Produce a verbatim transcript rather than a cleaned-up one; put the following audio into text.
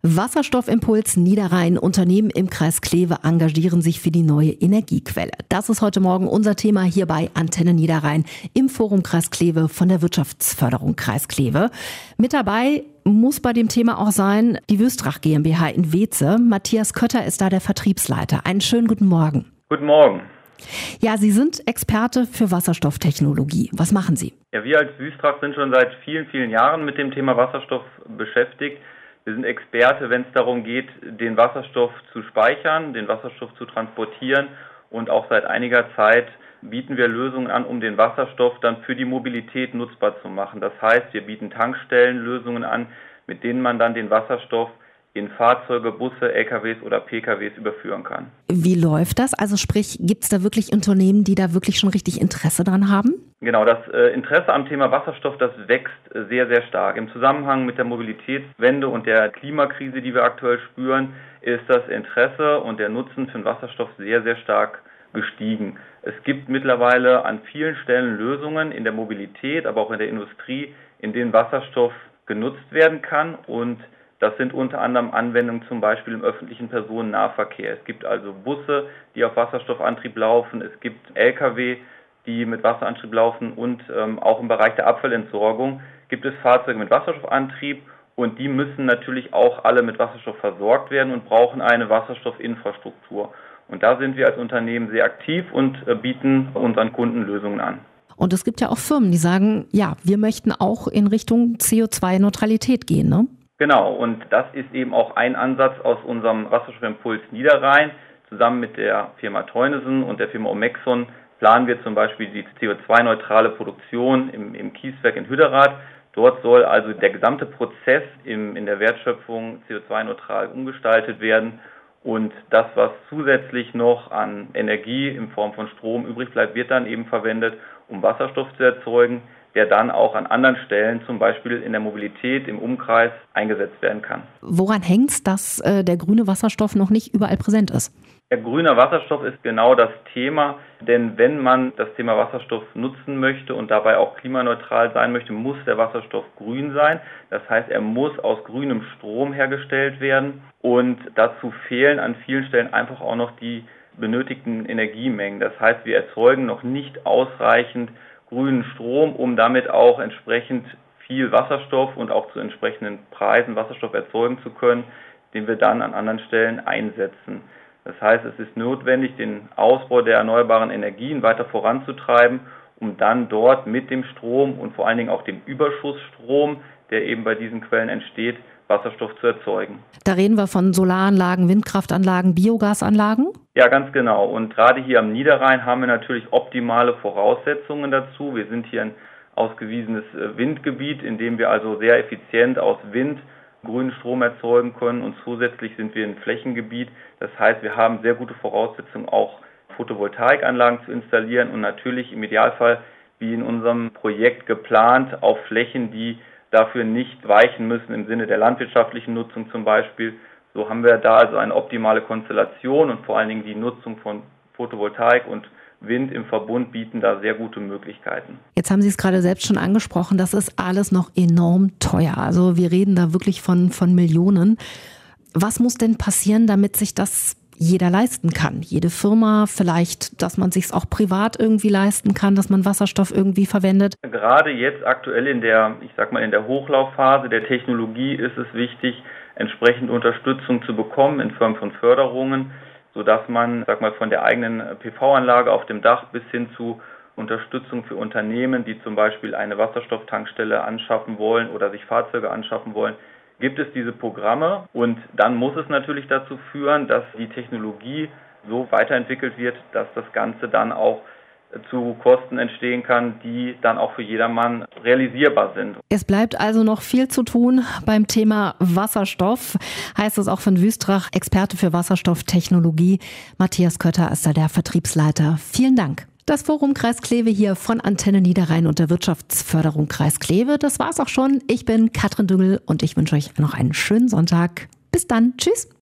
Wasserstoffimpuls Niederrhein. Unternehmen im Kreis Kleve engagieren sich für die neue Energiequelle. Das ist heute Morgen unser Thema hier bei Antenne Niederrhein im Forum Kreis Kleve von der Wirtschaftsförderung Kreis Kleve. Mit dabei muss bei dem Thema auch sein die Wüstrach GmbH in Weeze. Matthias Kötter ist da der Vertriebsleiter. Einen schönen guten Morgen. Guten Morgen. Ja, Sie sind Experte für Wasserstofftechnologie. Was machen Sie? Ja, wir als Wüstrach sind schon seit vielen, vielen Jahren mit dem Thema Wasserstoff beschäftigt. Wir sind Experte, wenn es darum geht, den Wasserstoff zu speichern, den Wasserstoff zu transportieren, und auch seit einiger Zeit bieten wir Lösungen an, um den Wasserstoff dann für die Mobilität nutzbar zu machen. Das heißt, wir bieten Tankstellenlösungen an, mit denen man dann den Wasserstoff in Fahrzeuge, Busse, L K Ws oder P K Ws überführen kann. Wie läuft das? Also sprich, gibt es da wirklich Unternehmen, die da wirklich schon richtig Interesse dran haben? Genau, das äh, Interesse am Thema Wasserstoff, das wächst äh, sehr, sehr stark. Im Zusammenhang mit der Mobilitätswende und der Klimakrise, die wir aktuell spüren, ist das Interesse und der Nutzen für den Wasserstoff sehr, sehr stark gestiegen. Es gibt mittlerweile an vielen Stellen Lösungen in der Mobilität, aber auch in der Industrie, in denen Wasserstoff genutzt werden kann, und das sind unter anderem Anwendungen zum Beispiel im öffentlichen Personennahverkehr. Es gibt also Busse, die auf Wasserstoffantrieb laufen. Es gibt L K W, die mit Wasserantrieb laufen, und ähm, auch im Bereich der Abfallentsorgung gibt es Fahrzeuge mit Wasserstoffantrieb, und die müssen natürlich auch alle mit Wasserstoff versorgt werden und brauchen eine Wasserstoffinfrastruktur. Und da sind wir als Unternehmen sehr aktiv und äh, bieten unseren Kunden Lösungen an. Und es gibt ja auch Firmen, die sagen, ja, wir möchten auch in Richtung C O zwei Neutralität gehen, ne? Genau, und das ist eben auch ein Ansatz aus unserem Wasserstoffimpuls Niederrhein. Zusammen mit der Firma Teunesen und der Firma Omexon planen wir zum Beispiel die C O zwei neutrale Produktion im, im Kieswerk in Hüderath. Dort soll also der gesamte Prozess im, in der Wertschöpfung C O zwei neutral umgestaltet werden. Und das, was zusätzlich noch an Energie in Form von Strom übrig bleibt, wird dann eben verwendet, um Wasserstoff zu erzeugen, der dann auch an anderen Stellen, zum Beispiel in der Mobilität, im Umkreis, eingesetzt werden kann. Woran hängt es, dass äh, der grüne Wasserstoff noch nicht überall präsent ist? Der grüne Wasserstoff ist genau das Thema, denn wenn man das Thema Wasserstoff nutzen möchte und dabei auch klimaneutral sein möchte, muss der Wasserstoff grün sein. Das heißt, er muss aus grünem Strom hergestellt werden, und dazu fehlen an vielen Stellen einfach auch noch die benötigten Energiemengen. Das heißt, wir erzeugen noch nicht ausreichend grünen Strom, um damit auch entsprechend viel Wasserstoff und auch zu entsprechenden Preisen Wasserstoff erzeugen zu können, den wir dann an anderen Stellen einsetzen. Das heißt, es ist notwendig, den Ausbau der erneuerbaren Energien weiter voranzutreiben, um dann dort mit dem Strom und vor allen Dingen auch dem Überschussstrom, der eben bei diesen Quellen entsteht, Wasserstoff zu erzeugen. Da reden wir von Solaranlagen, Windkraftanlagen, Biogasanlagen? Ja, ganz genau. Und gerade hier am Niederrhein haben wir natürlich optimale Voraussetzungen dazu. Wir sind hier ein ausgewiesenes Windgebiet, in dem wir also sehr effizient aus Wind grünen Strom erzeugen können, und zusätzlich sind wir ein Flächengebiet. Das heißt, wir haben sehr gute Voraussetzungen, auch Photovoltaikanlagen zu installieren, und natürlich im Idealfall, wie in unserem Projekt geplant, auf Flächen, die dafür nicht weichen müssen im Sinne der landwirtschaftlichen Nutzung zum Beispiel. So haben wir da also eine optimale Konstellation, und vor allen Dingen die Nutzung von Photovoltaik und Wind im Verbund bieten da sehr gute Möglichkeiten. Jetzt haben Sie es gerade selbst schon angesprochen, das ist alles noch enorm teuer. Also wir reden da wirklich von, von Millionen. Was muss denn passieren, damit sich das jeder leisten kann? Jede Firma, vielleicht, dass man sich es auch privat irgendwie leisten kann, dass man Wasserstoff irgendwie verwendet? Gerade jetzt aktuell in der, ich sag mal, in der Hochlaufphase der Technologie ist es wichtig, entsprechend Unterstützung zu bekommen in Form von Förderungen, sodass man, sag mal, von der eigenen P V-Anlage auf dem Dach bis hin zu Unterstützung für Unternehmen, die zum Beispiel eine Wasserstofftankstelle anschaffen wollen oder sich Fahrzeuge anschaffen wollen, gibt es diese Programme, und dann muss es natürlich dazu führen, dass die Technologie so weiterentwickelt wird, dass das Ganze dann auch zu Kosten entstehen kann, die dann auch für jedermann realisierbar sind. Es bleibt also noch viel zu tun beim Thema Wasserstoff, heißt es auch von Wüstrach, Experte für Wasserstofftechnologie. Matthias Kötter ist da der Vertriebsleiter. Vielen Dank. Das Forum Kreis Kleve hier von Antenne Niederrhein und der Wirtschaftsförderung Kreis Kleve. Das war's auch schon. Ich bin Katrin Düngel und ich wünsche euch noch einen schönen Sonntag. Bis dann. Tschüss.